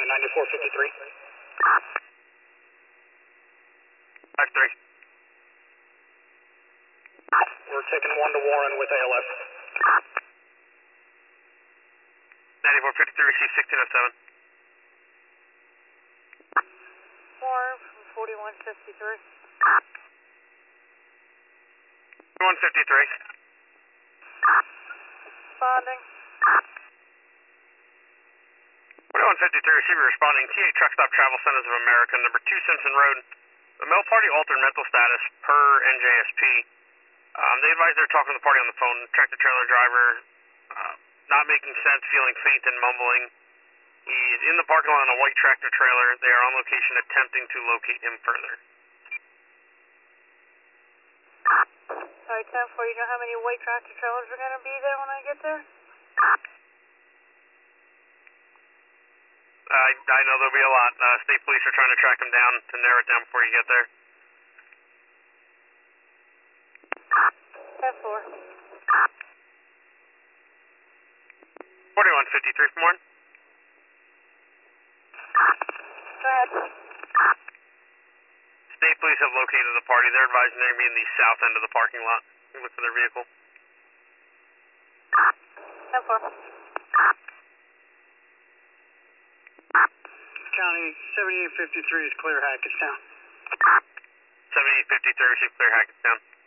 9453. 5-3. We're taking 1 to Warren with ALS. 9453, receive 1607. Warren from 4153. 4153. Responding. 4153, receiver responding. TA Truck Stop Travel Centers of America, number 2 Simpson Road. The male party altered mental status per NJSP. They advise they're talking to the party on the phone. Tractor trailer driver, not making sense, feeling faint and mumbling. He's in the parking lot on a white tractor trailer. They are on location attempting to locate him further. Sorry, 10-4, you know how many white tractor trailers are going to be there when I get there? I know there'll be a lot. State police are trying to track him down to narrow it down before you get there. 10-4. 4153 from Warren. Go ahead. State police have located the party. They're advising they're going to be in the south end of the parking lot. You look for their vehicle. 10-4. County 7853 is clear Hackettstown. 7853, receive clear Hackettstown.